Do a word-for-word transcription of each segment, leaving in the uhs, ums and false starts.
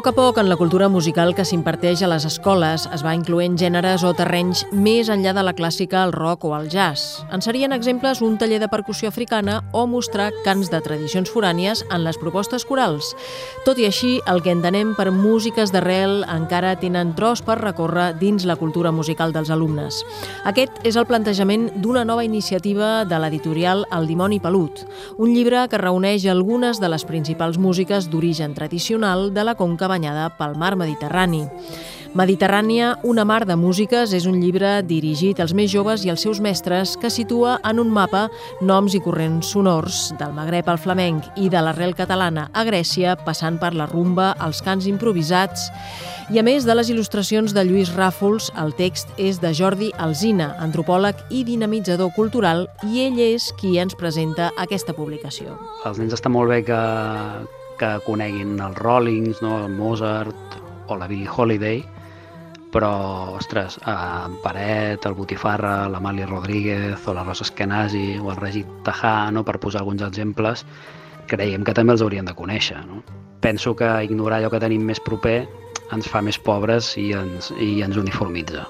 poc a poc, en la cultura musical que s'imparteix a les escoles, es va incloent gèneres o terrenys més enllà de la clàssica, el rock o el jazz. En serien exemples un taller de percussió africana o mostrar cants de tradicions forànies en les propostes corals. Tot i així, el que entenem per músiques d'arrel encara tenen tros per recórrer dins la cultura musical dels alumnes. Aquest és el plantejament d'una nova iniciativa de l'editorial El dimoni pelut, un llibre que reuneix algunes de les principals músiques d'origen tradicional de la conca banyada pel mar Mediterrani. Mediterrània, una mar de músiques, és un llibre dirigit als més joves i als seus mestres que situa en un mapa noms i corrents sonors del Magreb al flamenc i de l'arrel catalana a Grècia, passant per la rumba, els cants improvisats. I a més de les il·lustracions de Lluís Ràfols, el text és de Jordi Alsina, antropòleg i dinamitzador cultural, i ell és qui ens presenta aquesta publicació. Els nens està molt bé que, que coneguin els Rollings, no? El Mozart o la Billie Holiday, però, ostres, en Paret, el Botifarra, l'Amàlia Rodríguez o la Rosa Eskenazi o el Regit Tahà, no? Per posar alguns exemples, creiem que també els hauríem de conèixer. No? Penso que ignorar allò que tenim més proper ens fa més pobres i ens, i ens uniformitza.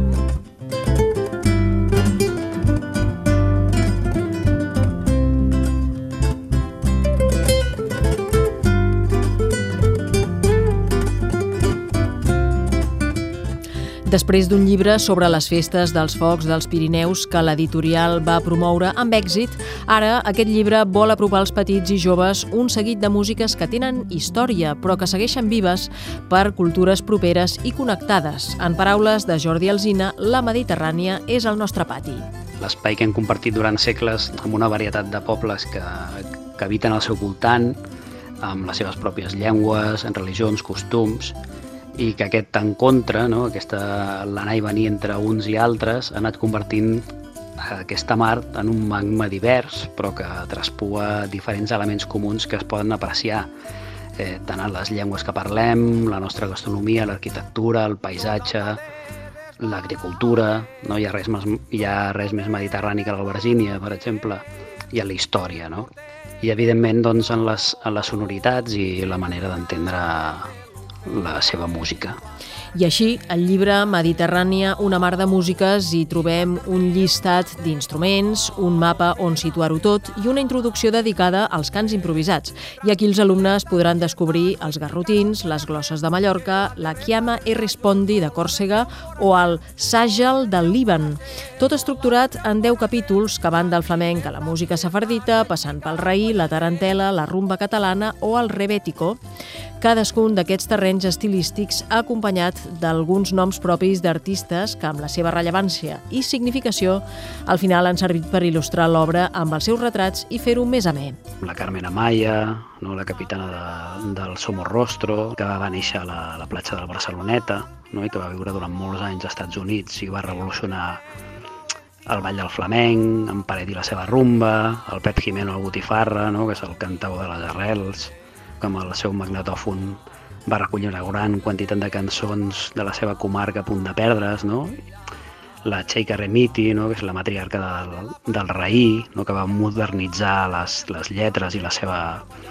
Després d'un llibre sobre les festes dels focs dels Pirineus que l'editorial va promoure amb èxit, ara aquest llibre vol apropar als petits i joves un seguit de músiques que tenen història, però que segueixen vives per cultures properes i connectades. En paraules de Jordi Alsina, la Mediterrània és el nostre pati. L'espai que hem compartit durant segles amb una varietat de pobles que, que habiten al seu voltant, amb les seves pròpies llengües, religions, costums, i que aquest encontre, no? Aquesta l'anar i venir entre uns i altres, ha anat convertint aquesta mar en un magma divers, però que traspua diferents elements comuns que es poden apreciar, eh, tant en les llengües que parlem, la nostra gastronomia, l'arquitectura, el paisatge, l'agricultura, no? Hi ha res més, hi ha res més mediterrani que l'albergínia, per exemple, i en la història, no? I evidentment doncs, en, les, en les sonoritats i la manera d'entendre la seva música. I així, al llibre Mediterrània, una mar de músiques, hi trobem un llistat d'instruments, un mapa on situar-ho tot i una introducció dedicada als cants improvisats. I aquí els alumnes podran descobrir els garrotins, les glosses de Mallorca, la chiama e rispondi de Còrsega o el sàgel del Líban. Tot estructurat en deu capítols que van del flamenc a la música sefardita, passant pel raï, la tarantela, la rumba catalana o el rebètico. Cadascun d'aquests terrenys estilístics ha acompanyat d'alguns noms propis d'artistes que, amb la seva rellevància i significació, al final han servit per il·lustrar l'obra amb els seus retrats i fer-ho més amè. La Carmen Amaya, no? La capitana de, del Somorrostro, que va néixer a la, a la platja de la Barceloneta, no? I que va viure durant molts anys als Estats Units i va revolucionar el ball del flamenc, en Paret i la seva rumba, el Pep Jimeno al Botifarra, no? Que és el cantaor de les arrels, que amb el seu magnetòfon va recollir una gran quantitat de cançons de la seva comarca a punt de perdre's, no? La Cheika Remiti, no? Que és la matriarca del, del raï, no? Que va modernitzar les, les lletres i la seva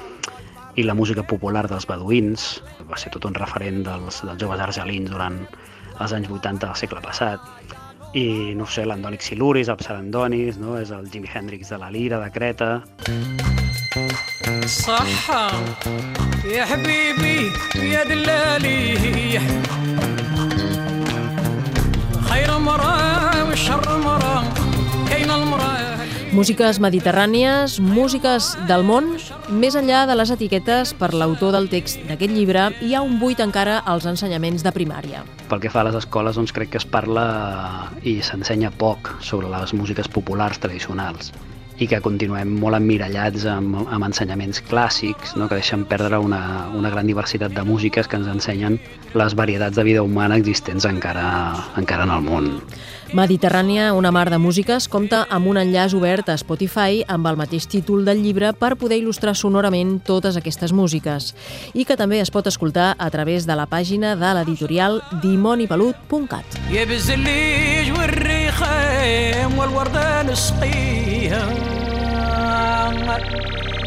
i la música popular dels beduïns. Va ser tot un referent dels, dels joves argelins durant els anys vuitanta del segle passat. I, no sé, l'Andònic Siluris, el Psarandonis, no? És el Jimi Hendrix de la lira, de Creta. صحة يا حبيبي يا دلالي خير مرة وشر مرة كاين المرة. Músiques mediterrànies, músiques del món, més enllà de les etiquetes per l'autor del text d'aquest llibre, hi ha un buit encara als ensenyaments de primària. Pel que fa a les escoles, doncs crec que es parla i s'ensenya poc sobre les músiques populars tradicionals i que continuem molt emmirallats amb, amb ensenyaments clàssics, no? Que deixen perdre una, una gran diversitat de músiques que ens ensenyen les varietats de vida humana existents encara, encara en el món. Mediterrània, una mar de músiques, compta amb un enllaç obert a Spotify amb el mateix títol del llibre per poder il·lustrar sonorament totes aquestes músiques i que també es pot escoltar a través de la pàgina de l'editorial dimoni pelut punt cat. والورده نسقيها